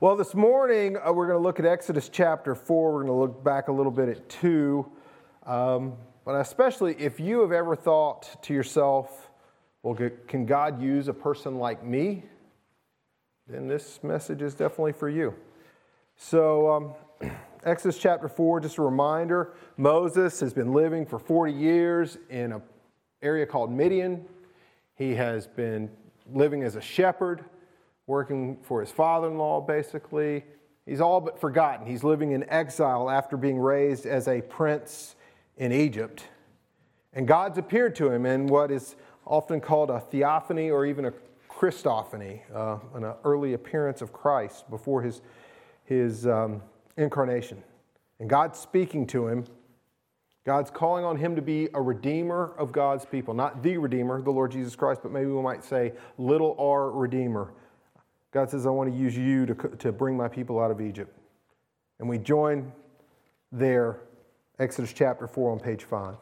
Well, this morning we're going to look at Exodus chapter 4. We're going to look back a little bit at 2. But especially if you have ever thought to yourself, well, can God use a person like me? Then this message is definitely for you. So, Exodus chapter 4, just a reminder, Moses has been living for 40 years in an area called Midian. He has been living as a shepherd, working for his father-in-law, basically. He's all but forgotten. He's living in exile after being raised as a prince in Egypt. And God's appeared to him in what is often called a theophany or even a Christophany, an early appearance of Christ before his incarnation. And God's speaking to him. God's calling on him to be a redeemer of God's people. Not the Redeemer, the Lord Jesus Christ, but maybe we might say little r Redeemer. God says, I want to use you to bring my people out of Egypt. And we join there, Exodus chapter 4 on page 5.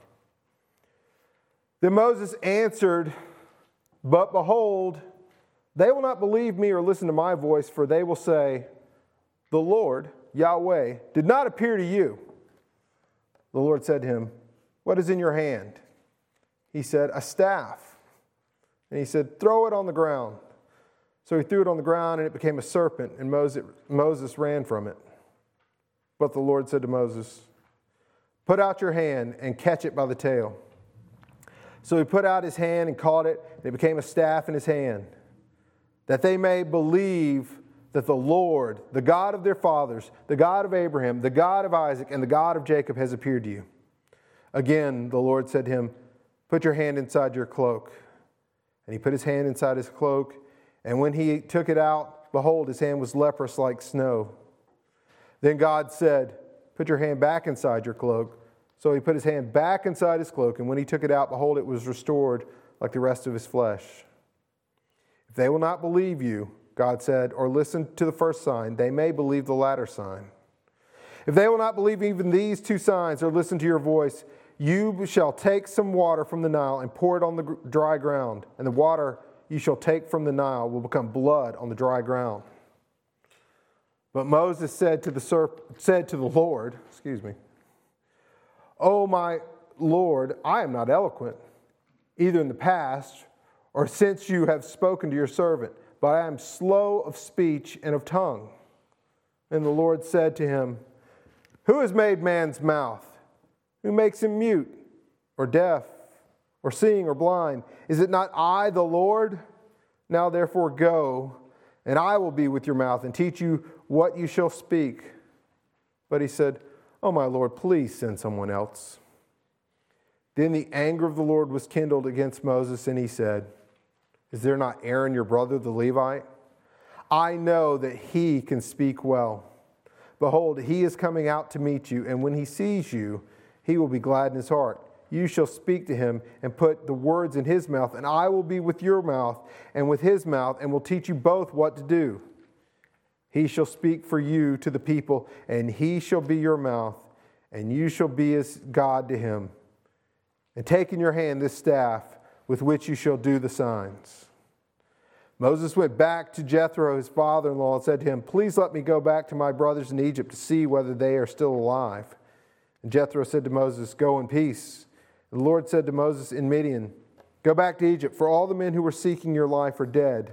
Then Moses answered, but behold, they will not believe me or listen to my voice, for they will say, the Lord, Yahweh, did not appear to you. The Lord said to him, what is in your hand? He said, a staff. And he said, throw it on the ground. So he threw it on the ground, and it became a serpent, and Moses ran from it. But the Lord said to Moses, put out your hand and catch it by the tail. So he put out his hand and caught it, and it became a staff in his hand, that they may believe that the Lord, the God of their fathers, the God of Abraham, the God of Isaac, and the God of Jacob has appeared to you. Again, the Lord said to him, put your hand inside your cloak. And he put his hand inside his cloak, and when he took it out, behold, his hand was leprous like snow. Then God said, put your hand back inside your cloak. So he put his hand back inside his cloak, and when he took it out, behold, it was restored like the rest of his flesh. If they will not believe you, God said, or listen to the first sign, they may believe the latter sign. If they will not believe even these two signs or listen to your voice, you shall take some water from the Nile and pour it on the dry ground, and the water you shall take from the Nile will become blood on the dry ground. But Moses said to the Lord, "Oh my Lord, I am not eloquent, either in the past or since you have spoken to your servant, but I am slow of speech and of tongue." And the Lord said to him, "Who has made man's mouth? Who makes him mute or deaf or seeing or blind? Is it not I, the Lord? Now therefore go, and I will be with your mouth and teach you what you shall speak." But he said, "Oh my Lord, please send someone else." Then the anger of the Lord was kindled against Moses, and he said, "Is there not Aaron your brother, the Levite? I know that he can speak well. Behold, he is coming out to meet you, and when he sees you, he will be glad in his heart. You shall speak to him and put the words in his mouth, and I will be with your mouth and with his mouth, and will teach you both what to do. He shall speak for you to the people, and he shall be your mouth, and you shall be as God to him. And take in your hand this staff with which you shall do the signs." Moses went back to Jethro, his father-in-law, and said to him, "Please let me go back to my brothers in Egypt to see whether they are still alive." And Jethro said to Moses, "Go in peace." And the Lord said to Moses in Midian, "Go back to Egypt, for all the men who were seeking your life are dead."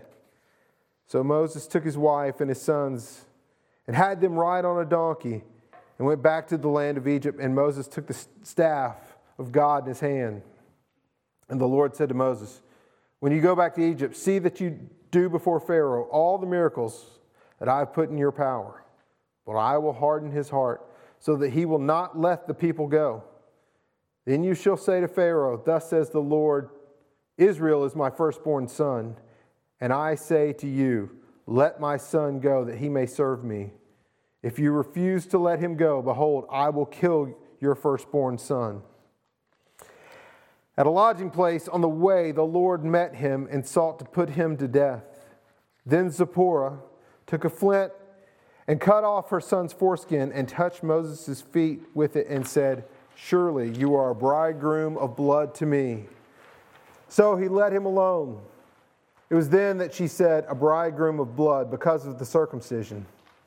So Moses took his wife and his sons and had them ride on a donkey and went back to the land of Egypt. And Moses took the staff of God in his hand. And the Lord said to Moses, "When you go back to Egypt, see that you do before Pharaoh all the miracles that I have put in your power. But I will harden his heart so that he will not let the people go. Then you shall say to Pharaoh, 'Thus says the Lord, Israel is my firstborn son. And I say to you, let my son go that he may serve me. If you refuse to let him go, behold, I will kill your firstborn son.'" At a lodging place on the way, the Lord met him and sought to put him to death. Then Zipporah took a flint and cut off her son's foreskin and touched Moses' feet with it and said, "Surely you are a bridegroom of blood to me." So he let him alone. It was then that she said, "A bridegroom of blood," because of the circumcision.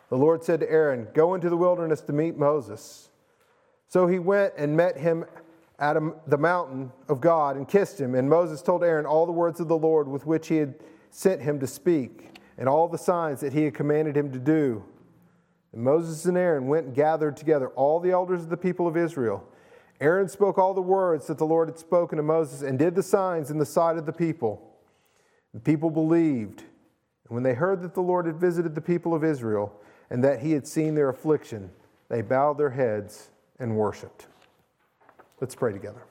The Lord said to Aaron, "Go into the wilderness to meet Moses." So he went and met him at the mountain of God and kissed him. And Moses told Aaron all the words of the Lord with which he had sent him to speak, and all the signs that he had commanded him to do. And Moses and Aaron went and gathered together all the elders of the people of Israel. Aaron spoke all the words that the Lord had spoken to Moses and did the signs in the sight of the people. The people believed. And when they heard that the Lord had visited the people of Israel and that he had seen their affliction, they bowed their heads and worshiped. Let's pray together.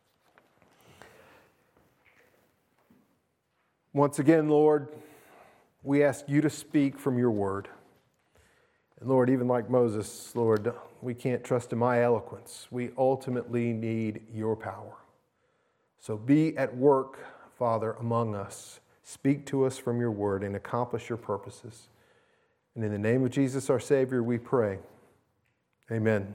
Once again, Lord, we ask you to speak from your word. And Lord, even like Moses, Lord, we can't trust in my eloquence. We ultimately need your power. So be at work, Father, among us. Speak to us from your word and accomplish your purposes. And in the name of Jesus, our Savior, we pray. Amen.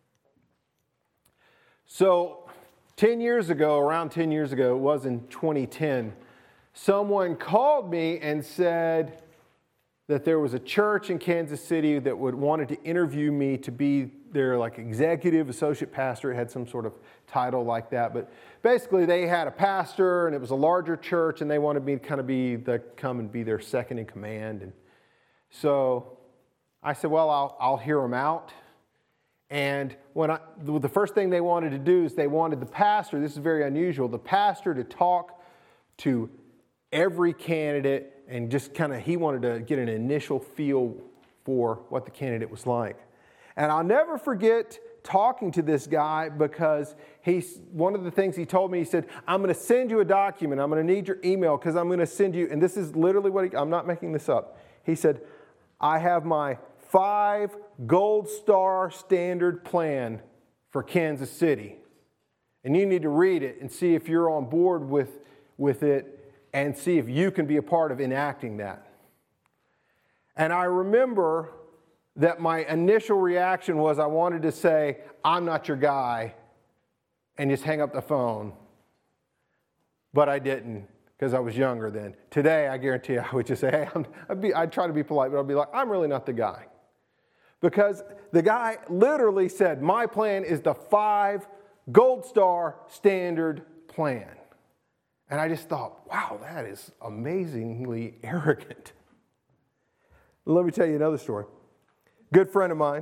So, around 10 years ago, it was in 2010, someone called me and said that there was a church in Kansas City that wanted to interview me to be their executive associate pastor. It had some sort of title like that, but basically they had a pastor and it was a larger church and they wanted me to come and be their second in command. And so I said, well, I'll hear them out. And the first thing they wanted to do is they wanted the pastor, this is very unusual, the pastor to talk to every candidate and just he wanted to get an initial feel for what the candidate was like. And I'll never forget talking to this guy because one of the things he told me, he said, I'm going to send you a document. I'm going to need your email because I'm going to send you, and this is literally I'm not making this up. He said, I have my 5 gold star standard plan for Kansas City. And you need to read it and see if you're on board with it and see if you can be a part of enacting that. And I remember that my initial reaction was I wanted to say, I'm not your guy, and just hang up the phone. But I didn't because I was younger then. Today, I guarantee you, I would just say, hey, I'd try to be polite, but I'd be like, I'm really not the guy. Because the guy literally said, my plan is the 5 gold star standard plan. And I just thought, wow, that is amazingly arrogant. Let me tell you another story. Good friend of mine,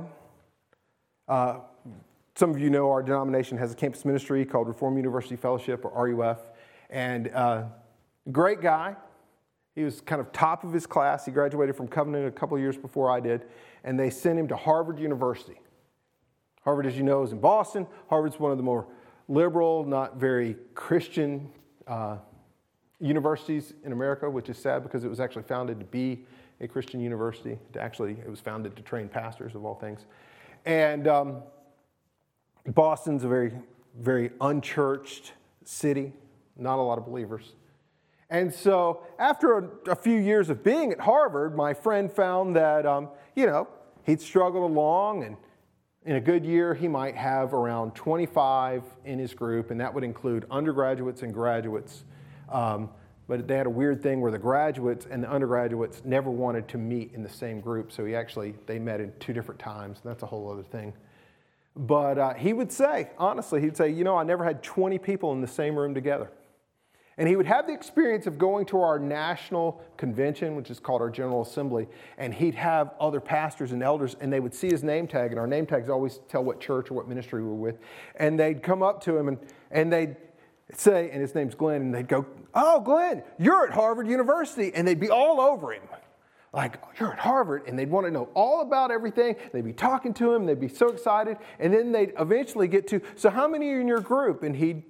some of you know our denomination has a campus ministry called Reformed University Fellowship, or RUF. And great guy. He was kind of top of his class. He graduated from Covenant a couple of years before I did. And they sent him to Harvard University. Harvard, as you know, is in Boston. Harvard's one of the more liberal, not very Christian universities in America, which is sad because it was actually founded to be a Christian university. It was founded to train pastors, of all things. And Boston's a very, very unchurched city, not a lot of believers. And so after a few years of being at Harvard, my friend found that, he'd struggled along, and in a good year, he might have around 25 in his group, and that would include undergraduates and graduates. But they had a weird thing where the graduates and the undergraduates never wanted to meet in the same group, so they met in 2 different times, and that's a whole other thing. But he would say, honestly, I never had 20 people in the same room together. And he would have the experience of going to our national convention, which is called our General Assembly, and he'd have other pastors and elders, and they would see his name tag, and our name tags always tell what church or what ministry we're with, and they'd come up to him, and they'd say, and his name's Glenn, and they'd go, oh, Glenn, you're at Harvard University, and they'd be all over him. Like, you're at Harvard, and they'd want to know all about everything. They'd be talking to him, they'd be so excited, and then they'd eventually get to, so how many are in your group? And he'd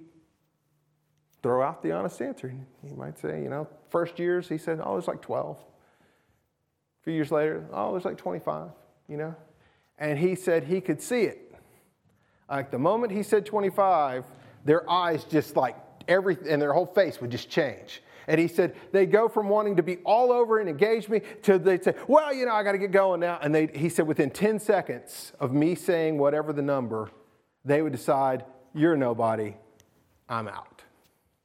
throw out the honest answer. He might say, first years, he said, there's like 12. A few years later, there's like 25, And he said he could see it. Like the moment he said 25, their eyes just and their whole face would just change. And he said they go from wanting to be all over and engage me to they'd say, well, I got to get going now. And he said within 10 seconds of me saying whatever the number, they would decide, you're nobody, I'm out.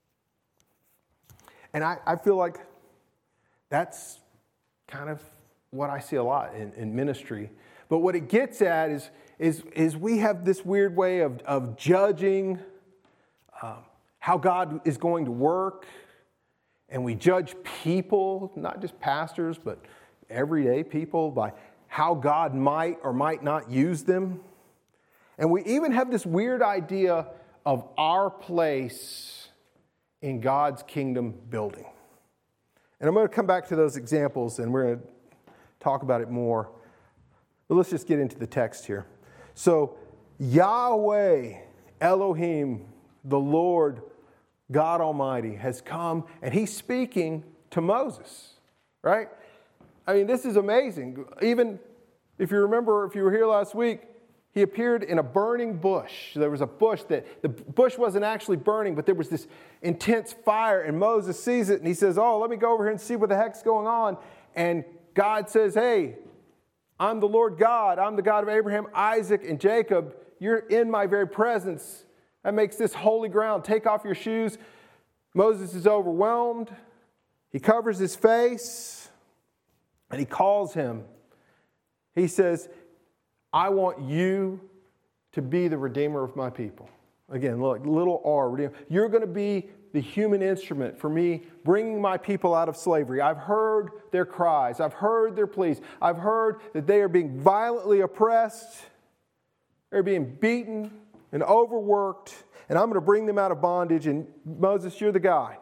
And I feel like that's kind of what I see a lot in ministry. But what it gets at is we have this weird way of judging how God is going to work. And we judge people, not just pastors, but everyday people, by how God might or might not use them. And we even have this weird idea of our place in God's kingdom building. And I'm going to come back to those examples, and we're going to talk about it more. But let's just get into the text here. So, Yahweh, Elohim, the Lord, God Almighty, has come, and He's speaking to Moses, right? I mean, this is amazing. Even if you remember, if you were here last week, He appeared in a burning bush. There was a bush that, the bush wasn't actually burning, but there was this intense fire, and Moses sees it, and he says, oh, let me go over here and see what the heck's going on. And God says, hey, I'm the Lord God. I'm the God of Abraham, Isaac, and Jacob. You're in my very presence. That makes this holy ground. Take off your shoes. Moses is overwhelmed. He covers his face, and he calls him. He says, I want you to be the redeemer of my people. Again, look, little r, redeemer. You're going to be the human instrument for me bringing my people out of slavery. I've heard their cries. I've heard their pleas. I've heard that they are being violently oppressed. They're being beaten and overworked. And I'm going to bring them out of bondage. And Moses, you're the guy.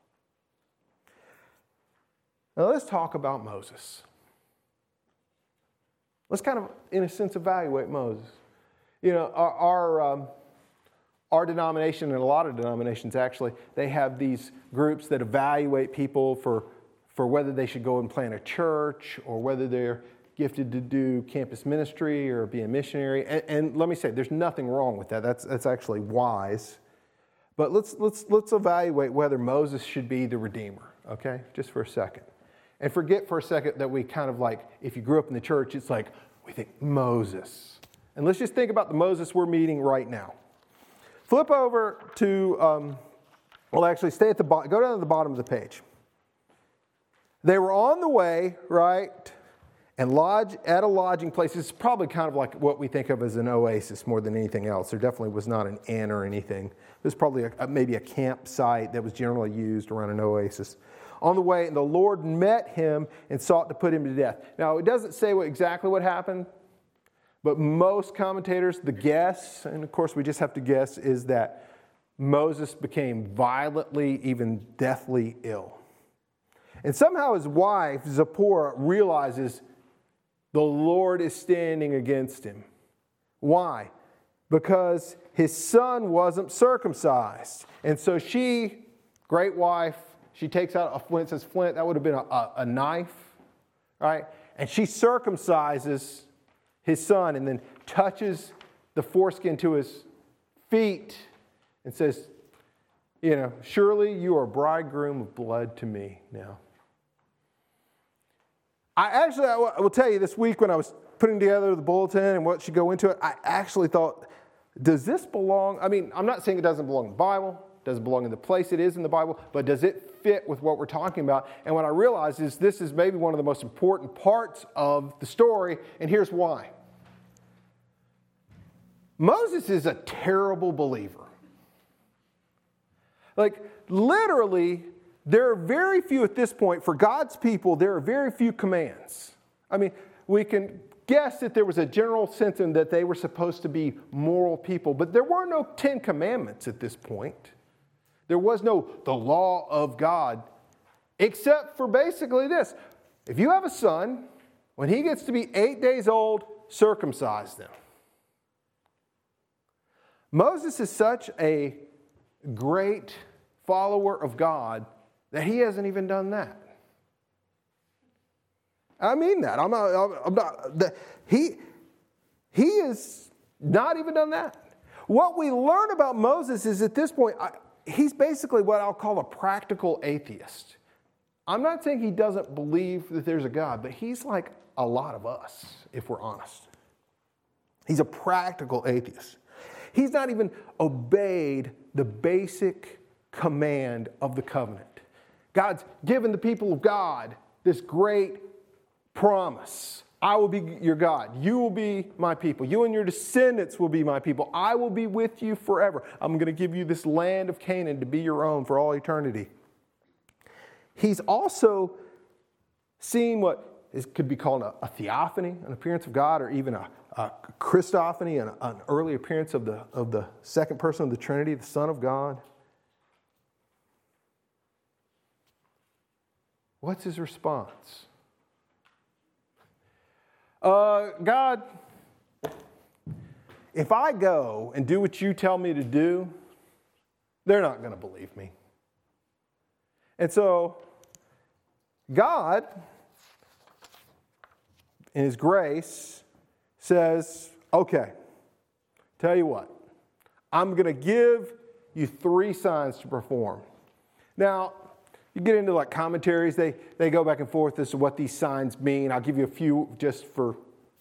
Now let's talk about Moses. Let's kind of, in a sense, evaluate Moses. You know, our denomination, and a lot of denominations actually, they have these groups that evaluate people for whether they should go and plant a church or whether they're gifted to do campus ministry or be a missionary. And let me say, there's nothing wrong with that. That's actually wise. But let's evaluate whether Moses should be the redeemer, okay? Just for a second. And forget for a second that we kind of like, if you grew up in the church, it's like, we think Moses. And let's just think about the Moses we're meeting right now. Flip over to, actually stay at the bottom, go down to the bottom of the page. They were on the way, right, and lodge at a lodging place. It's probably kind of like what we think of as an oasis more than anything else. There definitely was not an inn or anything. It was probably maybe a campsite that was generally used around an oasis. On the way, and the Lord met him and sought to put him to death. Now, it doesn't say exactly what happened, but most commentators, the guess, and of course we just have to guess, is that Moses became violently, even deathly ill. And somehow his wife, Zipporah, realizes the Lord is standing against him. Why? Because his son wasn't circumcised. And so she, great wife, she takes out a flint, says flint, that would have been a knife, right? And she circumcises his son and then touches the foreskin to his feet and says, you know, surely you are a bridegroom of blood to me now. I will tell you, this week when I was putting together the bulletin and what should go into it, I actually thought, does this belong? I mean, I'm not saying it doesn't belong in the Bible, doesn't belong in the place it is in the Bible, but does it fit with what we're talking about? And what I realized is this is maybe one of the most important parts of the story, and here's why. Moses is a terrible believer. Like, literally, there are very few at this point, for God's people, there are very few commands. I mean, we can guess that there was a general sense in that they were supposed to be moral people, but there were no 10 commandments at this point. There was no the law of God, except for basically this. If you have a son, when he gets to be 8 days old, circumcise them. Moses is such a great follower of God that he hasn't even done that. I mean that. He has not even done that. What we learn about Moses is at this point, he's basically what I'll call a practical atheist. I'm not saying he doesn't believe that there's a God, but he's like a lot of us, if we're honest. He's a practical atheist. He's not even obeyed the basic command of the covenant. God's given the people of God this great promise. I will be your God. You will be my people. You and your descendants will be my people. I will be with you forever. I'm going to give you this land of Canaan to be your own for all eternity. He's also seen what could be called a theophany, an appearance of God, or even a Christophany, an early appearance of the second person of the Trinity, the Son of God. What's his response? God, if I go and do what you tell me to do, they're not going to believe me. And so, God, in his grace, says, okay, tell you what, I'm going to give you 3 signs to perform. Now, you get into like commentaries, they go back and forth as to what these signs mean. I'll give you a few just for,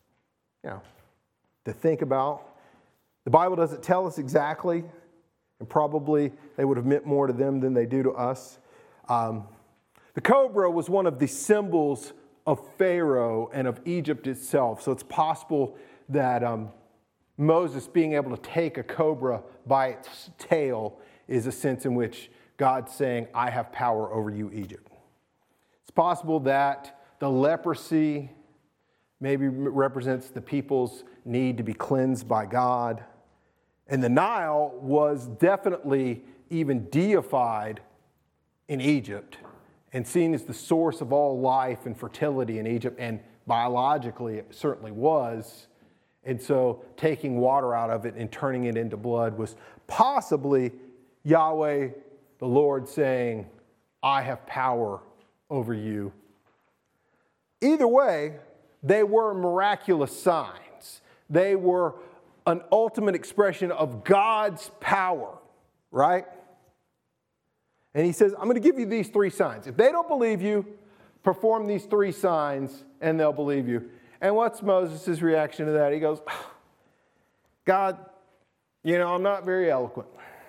to think about. The Bible doesn't tell us exactly, and probably they would have meant more to them than they do to us. The cobra was one of the symbols of Pharaoh and of Egypt itself. So it's possible that Moses being able to take a cobra by its tail is a sense in which God's saying, I have power over you, Egypt. It's possible that the leprosy maybe represents the people's need to be cleansed by God. And the Nile was definitely even deified in Egypt and seen as the source of all life and fertility in Egypt. And biologically, it certainly was. And so taking water out of it and turning it into blood was possibly Yahweh, the Lord, saying, I have power over you. Either way, they were miraculous signs. They were an ultimate expression of God's power, right? And he says, I'm going to give you these 3 signs. If they don't believe you, perform these 3 signs and they'll believe you. And what's Moses' reaction to that? He goes, God, I'm not very eloquent.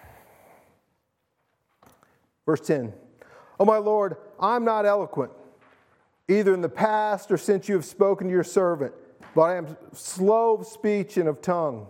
Verse 10, oh my Lord, I'm not eloquent, either in the past or since you have spoken to your servant, but I am slow of speech and of tongue.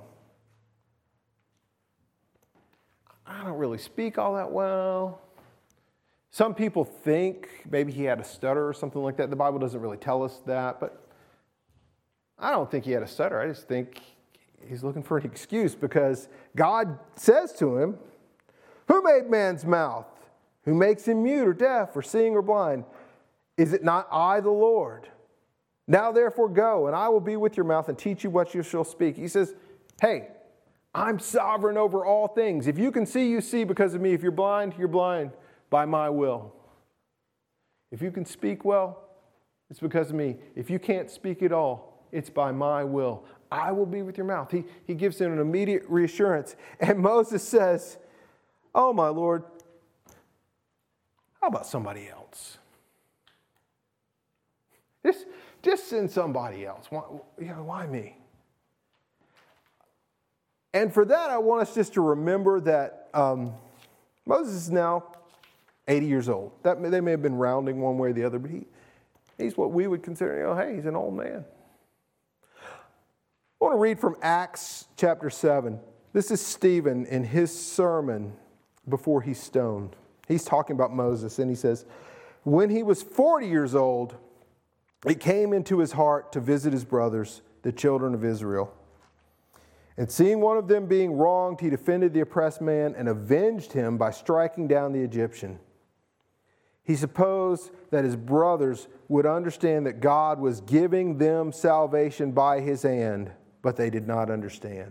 I don't really speak all that well. Some people think maybe he had a stutter or something like that. The Bible doesn't really tell us that, but I don't think he had a stutter. I just think he's looking for an excuse because God says to him, who made man's mouth? Who makes him mute or deaf or seeing or blind? Is it not I, the Lord? Now therefore go, and I will be with your mouth and teach you what you shall speak. He says, hey, I'm sovereign over all things. If you can see, you see because of me. If you're blind by my will. If you can speak well, it's because of me. If you can't speak at all, it's by my will. I will be with your mouth. He gives him an immediate reassurance. And Moses says, oh my Lord, how about somebody else? Just send somebody else. Why me? And for that, I want us just to remember that Moses is now 80 years old. They may have been rounding one way or the other, but he's what we would consider, hey, he's an old man. I want to read from Acts chapter 7. This is Stephen in his sermon before he's stoned. He's talking about Moses, and he says, when he was 40 years old, it came into his heart to visit his brothers, the children of Israel. And seeing one of them being wronged, he defended the oppressed man and avenged him by striking down the Egyptian. He supposed that his brothers would understand that God was giving them salvation by his hand, but they did not understand.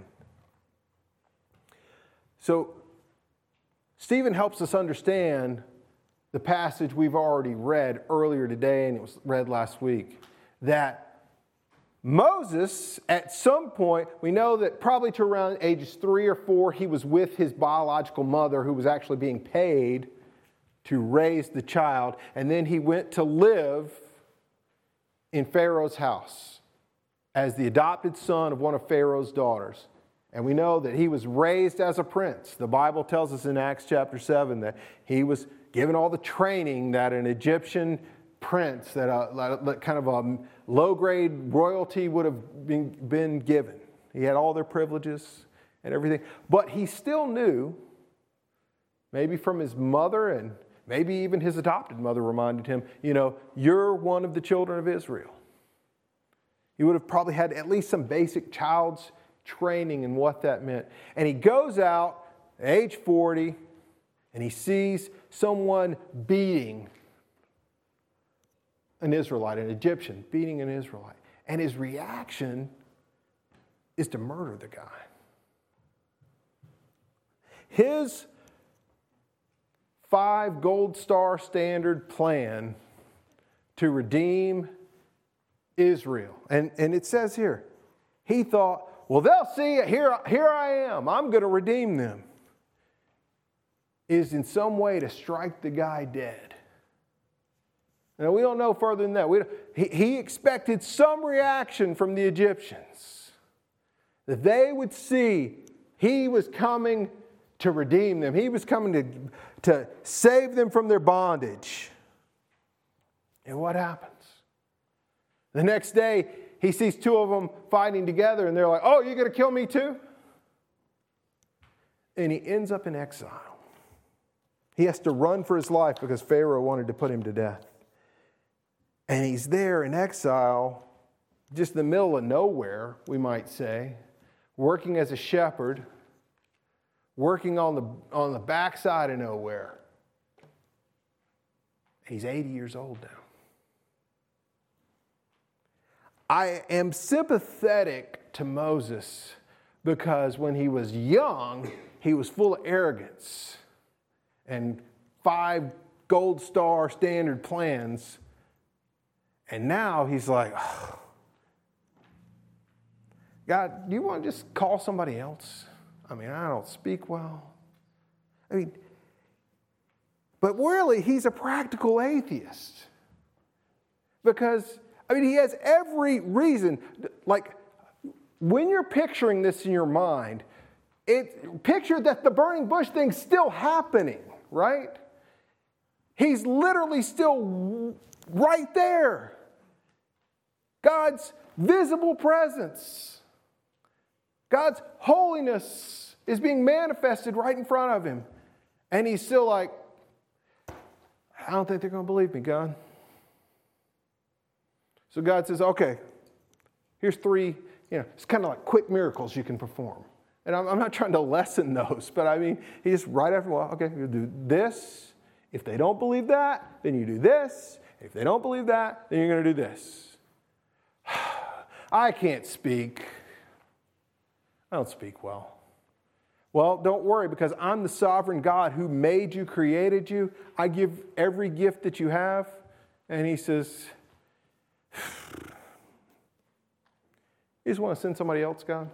So, Stephen helps us understand the passage we've already read earlier today, and it was read last week, that Moses, at some point, we know that probably to around ages 3 or 4, he was with his biological mother who was actually being paid to raise the child, and then he went to live in Pharaoh's house as the adopted son of one of Pharaoh's daughters. And we know that he was raised as a prince. The Bible tells us in Acts chapter 7 that he was given all the training that an Egyptian prince that kind of a low-grade royalty would have been given. He had all their privileges and everything. But he still knew, maybe from his mother and maybe even his adopted mother reminded him, you're one of the children of Israel. He would have probably had at least some basic child's training in what that meant. And he goes out at age 40 and he sees someone beating an Israelite, an Egyptian beating an Israelite. And his reaction is to murder the guy. His 5 gold star standard plan to redeem Israel. And it says here, he thought, well, they'll see it. Here I am. I'm going to redeem them. Is in some way to strike the guy dead. Now, we don't know further than that. He expected some reaction from the Egyptians. That they would see he was coming to redeem them. He was coming to save them from their bondage. And what happens? The next day, he sees 2 of them fighting together, and they're like, oh, you're going to kill me too? And he ends up in exile. He has to run for his life because Pharaoh wanted to put him to death. And he's there in exile, just in the middle of nowhere, we might say, working as a shepherd, working on the backside of nowhere. He's 80 years old now. I am sympathetic to Moses because when he was young, he was full of arrogance and 5 gold star standard plans. And now he's like, oh, God, do you want to just call somebody else? I don't speak well. But really, he's a practical atheist. Because, he has every reason. Like, when you're picturing this in your mind, picture that the burning bush thing's still happening, right? He's literally still right there. God's visible presence. God's holiness is being manifested right in front of him. And he's still like, I don't think they're going to believe me, God. So God says, okay, here's 3, it's kind of like quick miracles you can perform. And I'm not trying to lessen those, but he just right after, okay, you do this. If they don't believe that, then you do this. If they don't believe that, then you're going to do this. I can't speak. I don't speak well. Well, don't worry, because I'm the sovereign God who made you, created you. I give every gift that you have. And he says, you just want to send somebody else, God?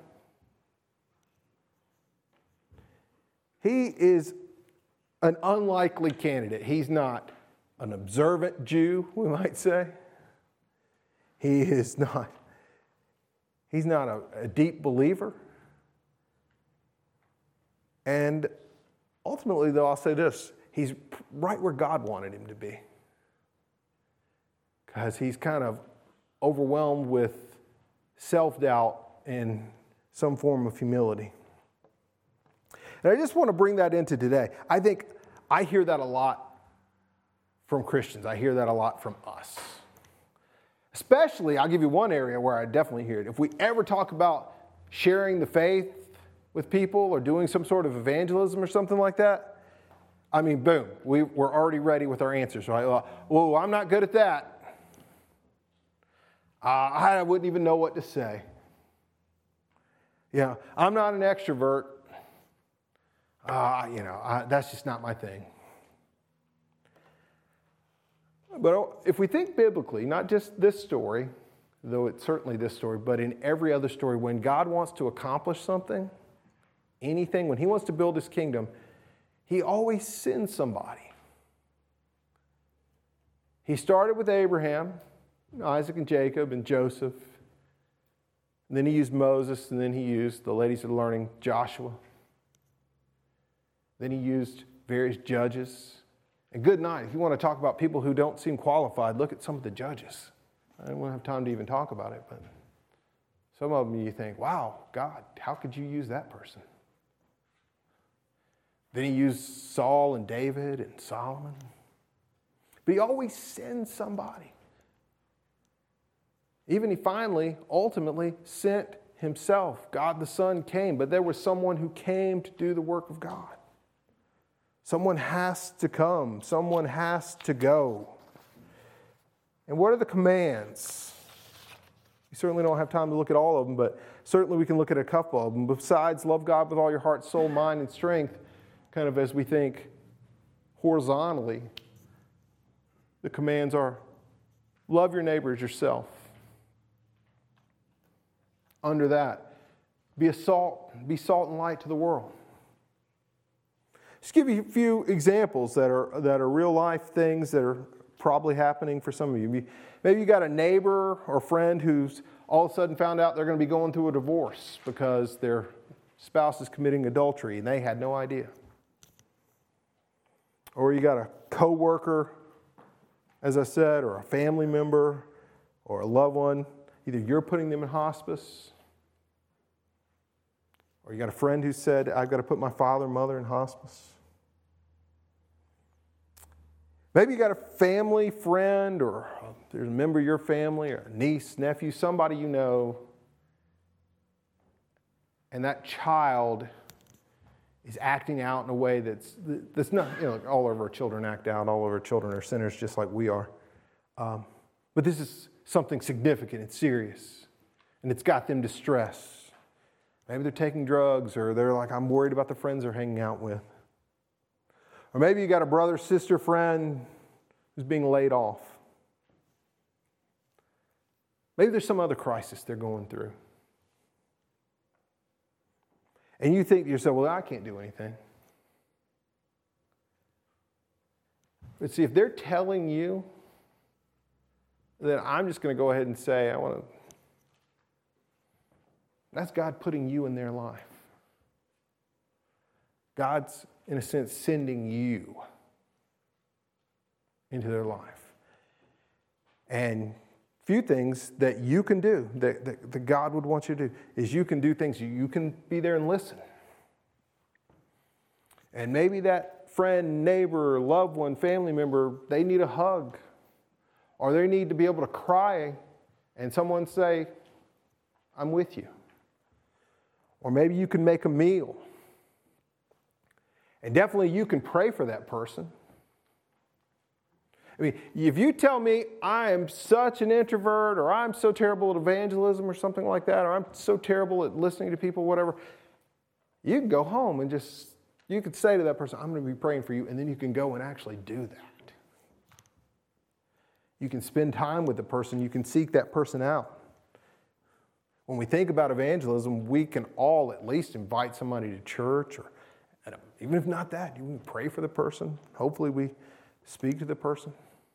He is an unlikely candidate. He's not an observant Jew, we might say. He's not a deep believer. And ultimately, though, I'll say this. He's right where God wanted him to be. Because he's kind of overwhelmed with self-doubt and some form of humility. And I just want to bring that into today. I think I hear that a lot from Christians. I hear that a lot from us. Especially, I'll give you one area where I definitely hear it. If we ever talk about sharing the faith with people or doing some sort of evangelism or something like that, boom, we're already ready with our answers, right? Well, I'm not good at that. I wouldn't even know what to say. I'm not an extrovert. That's just not my thing. But if we think biblically, not just this story, though it's certainly this story, but in every other story, when God wants to accomplish something, anything, when he wants to build his kingdom, he always sends somebody. He started with Abraham, Isaac and Jacob and Joseph. And then he used Moses, and then he used, the ladies are learning, Joshua. Then he used various judges. And good night. If you want to talk about people who don't seem qualified, look at some of the judges. I don't have time to even talk about it, but some of them you think, wow, God, how could you use that person? Then he used Saul and David and Solomon. But he always sends somebody. Even he finally, ultimately, sent himself. God the Son came, but there was someone who came to do the work of God. Someone has to come. Someone has to go. And what are the commands? We certainly don't have time to look at all of them, but certainly we can look at a couple of them. Besides, love God with all your heart, soul, mind, and strength, kind of as we think horizontally, the commands are love your neighbor as yourself. Under that, be salt and light to the world. Just give you a few examples that are real life things that are probably happening for some of you. Maybe you got a neighbor or friend who's all of a sudden found out they're going to be going through a divorce because their spouse is committing adultery and they had no idea. Or you got a coworker, as I said, or a family member or a loved one. Either you're putting them in hospice, or you got a friend who said, I've got to put my father and mother in hospice. Maybe you got a family friend, or there's a member of your family, or a niece, nephew, somebody you know, and that child is acting out in a way that's not, all of our children act out, all of our children are sinners just like we are. But this is something significant, it's serious, and it's got them distressed. Maybe they're taking drugs, or they're like, I'm worried about the friends they're hanging out with. Or maybe you got a brother, sister, friend who's being laid off. Maybe there's some other crisis they're going through. And you think to yourself, well, I can't do anything. But see, if they're telling you, then I'm just going to go ahead and say, that's God putting you in their life. God's, in a sense, sending you into their life. And few things that you can do, that God would want you to do, is you can do things. You can be there and listen. And maybe that friend, neighbor, loved one, family member, they need a hug. Or they need to be able to cry and someone say, I'm with you. Or maybe you can make a meal. And definitely you can pray for that person. I mean, if you tell me I am such an introvert, or I'm so terrible at evangelism or something like that, or I'm so terrible at listening to people, whatever, you can go home and you could say to that person, I'm going to be praying for you, and then you can go and actually do that. You can spend time with the person. You can seek that person out. When we think about evangelism, we can all at least invite somebody to church, or even if not that, you can pray for the person. Hopefully we speak to the person.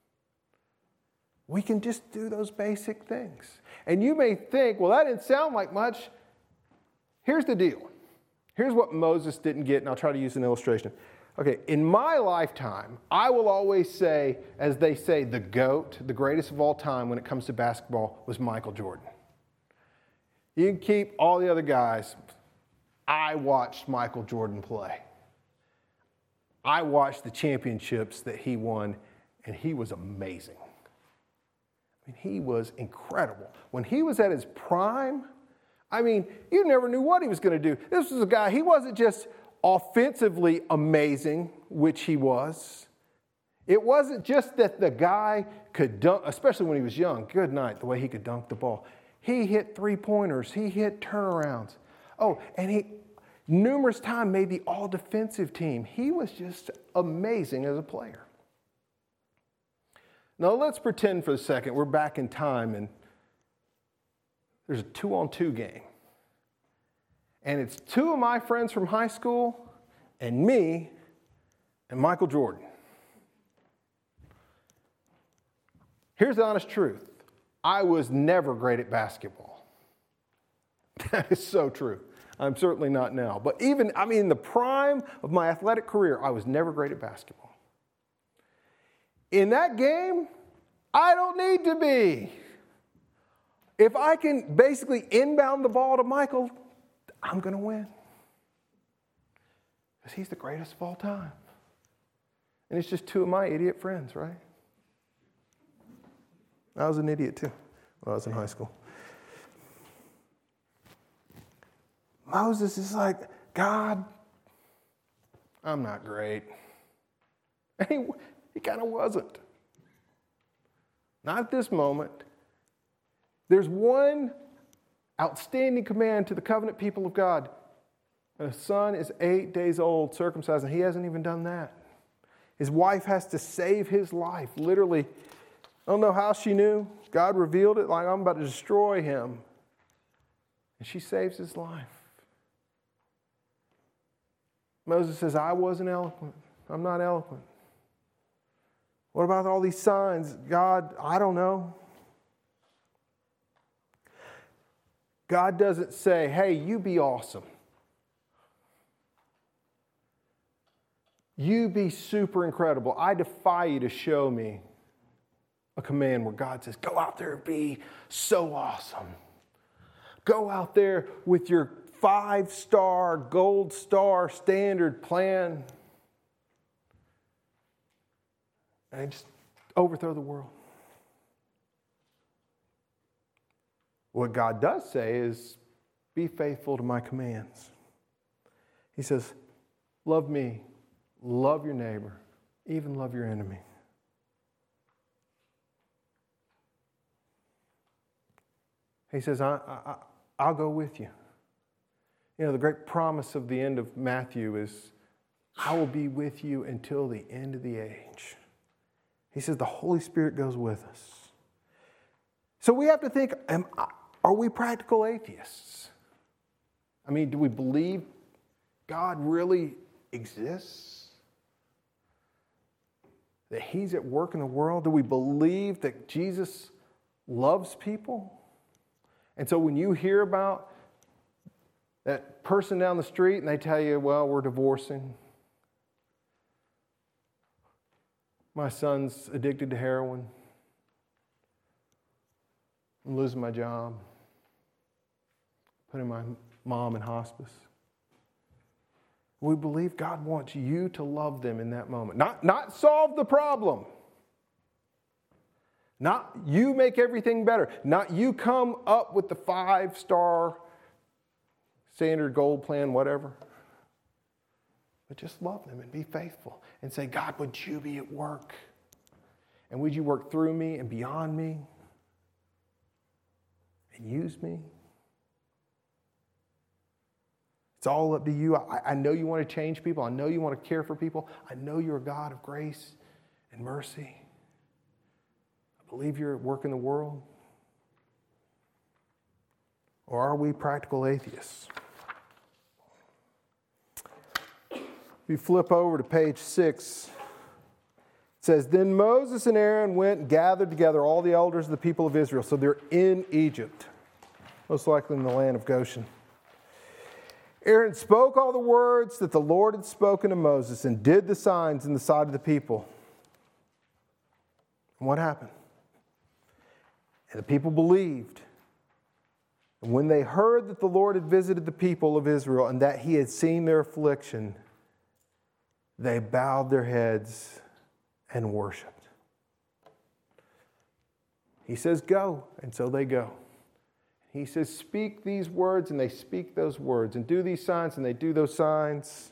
We can just do those basic things. And you may think, well, that didn't sound like much. Here's the deal. Here's what Moses didn't get, and I'll try to use an illustration. Okay, in my lifetime, I will always say, as they say, the GOAT, the greatest of all time when it comes to basketball, was Michael Jordan. You can keep all the other guys. I watched Michael Jordan play. I watched the championships that he won, and he was amazing. I mean, he was incredible. When he was at his prime, I mean, you never knew what he was going to do. This was a guy, he wasn't just offensively amazing, which he was. It wasn't just that the guy could dunk, especially when he was young. Good night, the way he could dunk the ball. He hit three-pointers. He hit turnarounds. Oh, and he numerous times made the all-defensive team. He was just amazing as a player. Now, let's pretend for a second we're back in time and there's a 2-on-2 game. And it's two of my friends from high school and me and Michael Jordan. Here's the honest truth. I was never great at basketball. That is so true. I'm certainly not now. But in the prime of my athletic career, I was never great at basketball. in that game, I don't need to be. If I can basically inbound the ball to Michael, I'm going to win. Because he's the greatest of all time. And it's just two of my idiot friends, right? I was an idiot too when I was in high school. Moses is like, God, I'm not great. And he kind of wasn't. Not at this moment. There's one outstanding command to the covenant people of God. And a son is 8 days old, circumcised, and he hasn't even done that. His wife has to save his life, literally. I don't know how she knew. God revealed it like I'm about to destroy him. And she saves his life. Moses says, I wasn't eloquent. I'm not eloquent. What about all these signs? God, I don't know. God doesn't say, hey, you be awesome. You be super incredible. I defy you to show me a command where God says, go out there and be so awesome. Go out there with your 5-star, gold star standard plan and just overthrow the world. What God does say is, be faithful to my commands. He says, love me, love your neighbor, even love your enemy. He says, I'll go with you. You know, the great promise of the end of Matthew is, I will be with you until the end of the age. He says the Holy Spirit goes with us. So we have to think, are we practical atheists? I mean, do we believe God really exists? That He's at work in the world? Do we believe that Jesus loves people? And so when you hear about that person down the street and they tell you, well, we're divorcing. My son's addicted to heroin. I'm losing my job. Putting my mom in hospice. We believe God wants you to love them in that moment. Not solve the problem. Not you make everything better. Not you come up with the 5-star standard gold plan, whatever. But just love them and be faithful. And say, God, would you be at work? And would you work through me and beyond me? And use me? It's all up to you. I know you want to change people. I know you want to care for people. I know you're a God of grace and mercy. I believe you're at work in the world. Or are we practical atheists? If you flip over to page 6, it says, Then Moses and Aaron went and gathered together all the elders of the people of Israel. So they're in Egypt, most likely in the land of Goshen. Aaron spoke all the words that the Lord had spoken to Moses and did the signs in the sight of the people. And what happened? And the people believed. And when they heard that the Lord had visited the people of Israel and that He had seen their affliction, they bowed their heads and worshiped. He says, go, and so they go. He says, speak these words, and they speak those words, and do these signs, and they do those signs.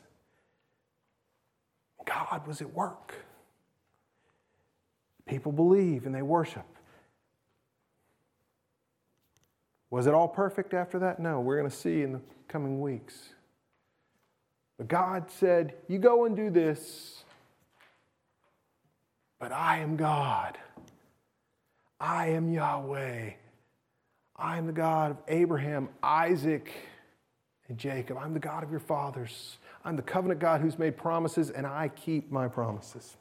God was at work. People believe, and they worship. Was it all perfect after that? No, we're going to see in the coming weeks. But God said, you go and do this, but I am God. I am Yahweh. I am the God of Abraham, Isaac, and Jacob. I'm the God of your fathers. I'm the covenant God who's made promises, and I keep my promises.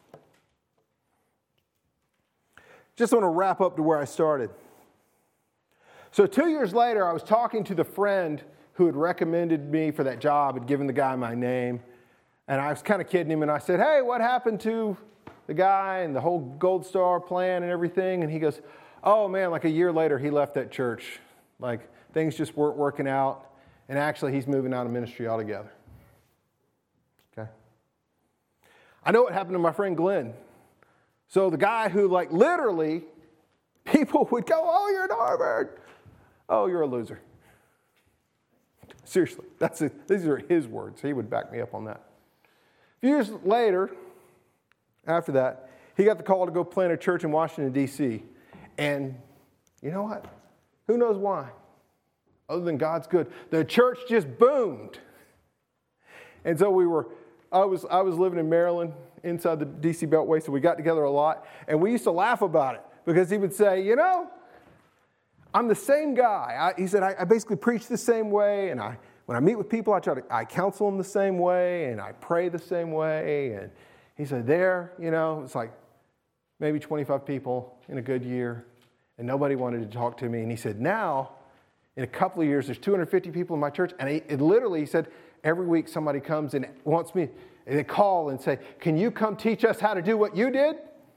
Just want to wrap up to where I started. So 2 years later, I was talking to the friend who had recommended me for that job, had given the guy my name. And I was kind of kidding him, and I said, hey, what happened to the guy and the whole Gold Star plan and everything. And he goes, oh man, like a year later, he left that church. Like things just weren't working out. And actually, he's moving out of ministry altogether. Okay. I know what happened to my friend Glenn. So the guy who like literally people would go, oh, you're at Harvard. Oh, you're a loser. Seriously, these are his words. He would back me up on that. A few years later, after that, he got the call to go plant a church in Washington, D.C. And you know what? Who knows why? Other than God's good. The church just boomed. And so I was living in Maryland inside the D.C. Beltway, so we got together a lot. And we used to laugh about it because he would say, you know, I'm the same guy. He said, I basically preach the same way, and when I meet with people, I counsel them the same way, and I pray the same way. And he said, it's like maybe 25 people in a good year, and nobody wanted to talk to me. And he said, now, in a couple of years, there's 250 people in my church, and he said, every week somebody comes and wants me, and they call and say, can you come teach us how to do what you did?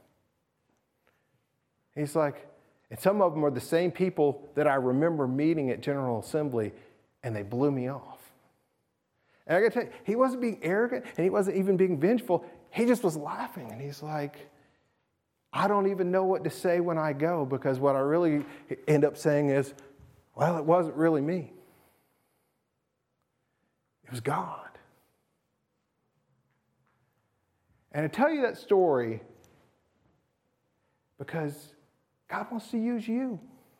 He's like, and some of them are the same people that I remember meeting at General Assembly, and they blew me off. And I got to tell you, he wasn't being arrogant, and he wasn't even being vengeful. He just was laughing, and he's like, I don't even know what to say when I go, because what I really end up saying is, well, it wasn't really me. It was God. And I tell you that story because God wants to use you.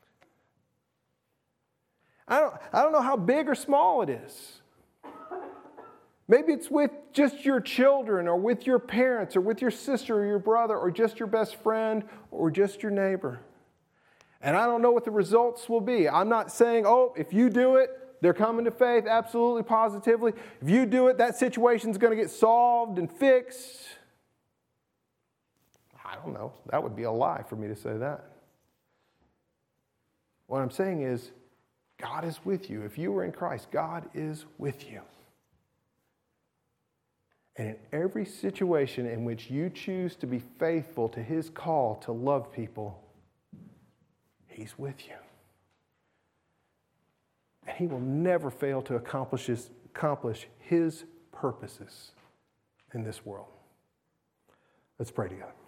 I don't know how big or small it is. Maybe it's with just your children or with your parents or with your sister or your brother or just your best friend or just your neighbor. And I don't know what the results will be. I'm not saying, oh, if you do it, they're coming to faith, absolutely, positively. If you do it, that situation's going to get solved and fixed. I don't know. That would be a lie for me to say that. What I'm saying is, God is with you. If you are in Christ, God is with you. And in every situation in which you choose to be faithful to His call to love people, He's with you. And He will never fail to accomplish His purposes in this world. Let's pray together.